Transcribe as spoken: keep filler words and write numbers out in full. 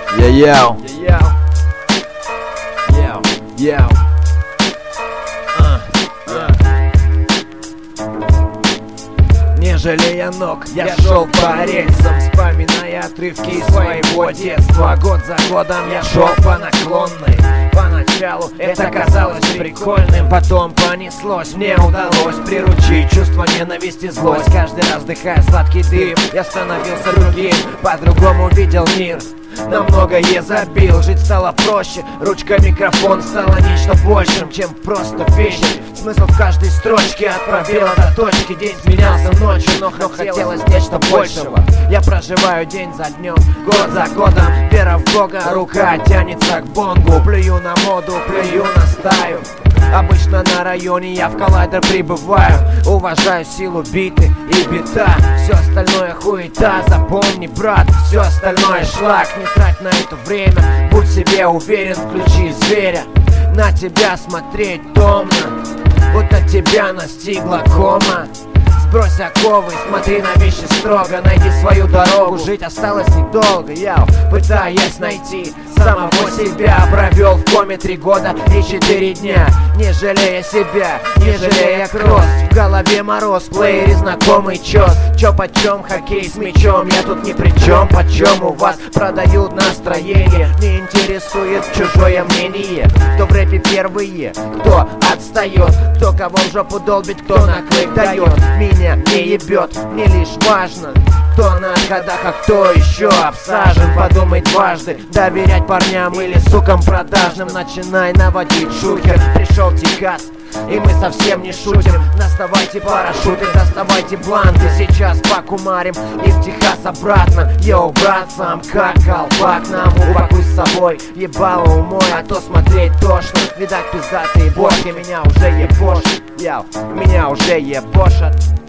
Йоу, йоу, йоу, йоу. Не жалея ног, я шел по рельсам, вспоминая отрывки из своего детства. Год за годом я шел по наклонной. Поначалу это казалось прикольным, потом понеслось. Мне удалось приручить чувство ненависти, злость. Каждый раз вдыхая сладкий дым, я становился другим, по-другому видел мир. На многое забил, жить стало проще. Ручка микрофон стала нечто большим, чем просто песня. Смысл в каждой строчке, от пробела до точки. День сменялся ночью, но хотелось нечто большего. Я проживаю день за днем, год за годом. Вера в Бога, рука тянется к бонгу. Плюю на моду, плюю на стаю. Обычно на районе я в коллайдер прибываю. Уважаю силу биты и бита. Все остальное хуета, запомни, брат. Все остальное шлак, не трать на это время. Будь себе уверен, включи зверя. На тебя смотреть томно, будто тебя настигла кома. Сбрось оковы, смотри на вещи строго. Найди свою дорогу, жить осталось недолго. Я пытаюсь найти самого себя. Провел в коме три года и четыре дня, не жалея себя, не жалея кросс. В голове мороз, в плеере знакомый чёс. Чё почем, хоккей с мячом, я тут ни при чем. Почем у вас продают настроение? Не интересует чужое мнение. Кто в рэпе первые, кто отстает, кто кого в жопу долбит, кто на клик дает. Меня не ебет, мне лишь важно, кто на отходах, а кто еще обсажен. Подумай дважды, доверять парням или сукам продажным. Начинай наводить шухер, пришел Техас, и мы совсем не шутим. Доставайте парашюты, доставайте бланки. Сейчас покумарим и в Техас обратно. Йоу, брат, сам как колпак. Нам упакуй с собой, ебало умой, а то смотреть тошно. Видать пиздатые бошки, меня уже ебошат. Яу, меня уже ебошат.